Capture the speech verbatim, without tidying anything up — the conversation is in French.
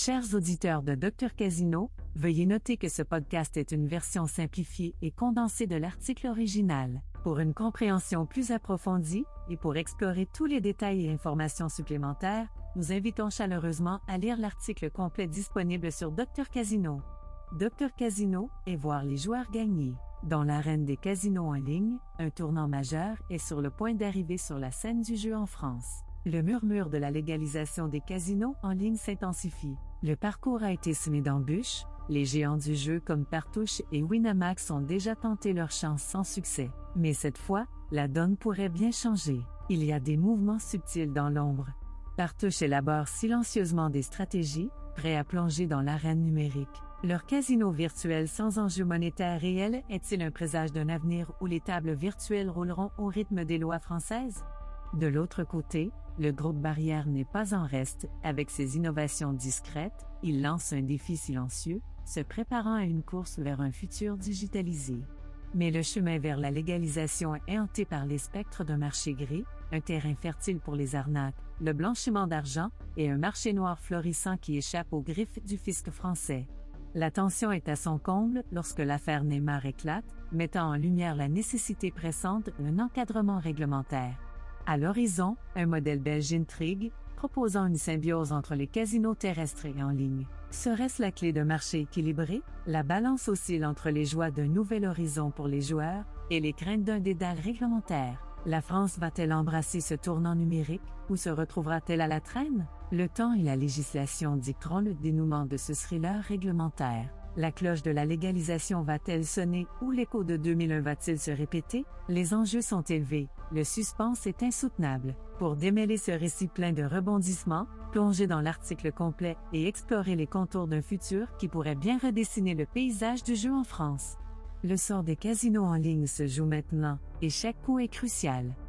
Chers auditeurs de Docteur Casino, veuillez noter que ce podcast est une version simplifiée et condensée de l'article original. Pour une compréhension plus approfondie et pour explorer tous les détails et informations supplémentaires, nous invitons chaleureusement à lire l'article complet disponible sur Docteur Casino. Docteur Casino et voir les joueurs gagner. Dans l'arène des casinos en ligne, un tournant majeur est sur le point d'arriver sur la scène du jeu en France. Le murmure de la légalisation des casinos en ligne s'intensifie. Le parcours a été semé d'embûches, les géants du jeu comme Partouche et Winamax ont déjà tenté leur chance sans succès. Mais cette fois, la donne pourrait bien changer. Il y a des mouvements subtils dans l'ombre. Partouche élabore silencieusement des stratégies, prêts à plonger dans l'arène numérique. Leur casino virtuel sans enjeu monétaire réel est-il un présage d'un avenir où les tables virtuelles rouleront au rythme des lois françaises? De l'autre côté, le groupe Barrière n'est pas en reste, avec ses innovations discrètes, il lance un défi silencieux, se préparant à une course vers un futur digitalisé. Mais le chemin vers la légalisation est hanté par les spectres d'un marché gris, un terrain fertile pour les arnaques, le blanchiment d'argent et un marché noir florissant qui échappe aux griffes du fisc français. La tension est à son comble lorsque l'affaire Neymar éclate, mettant en lumière la nécessité pressante d'un encadrement réglementaire. À l'horizon, un modèle belge intrigue, proposant une symbiose entre les casinos terrestres et en ligne. Serait-ce la clé d'un marché équilibré? La balance oscille entre les joies d'un nouvel horizon pour les joueurs et les craintes d'un dédale réglementaire. La France va-t-elle embrasser ce tournant numérique ou se retrouvera-t-elle à la traîne? Le temps et la législation dicteront le dénouement de ce thriller réglementaire. La cloche de la légalisation va-t-elle sonner ou l'écho de deux mille un va-t-il se répéter? Les enjeux sont élevés, le suspense est insoutenable. Pour démêler ce récit plein de rebondissements, plongez dans l'article complet et explorez les contours d'un futur qui pourrait bien redessiner le paysage du jeu en France. Le sort des casinos en ligne se joue maintenant, et chaque coup est crucial.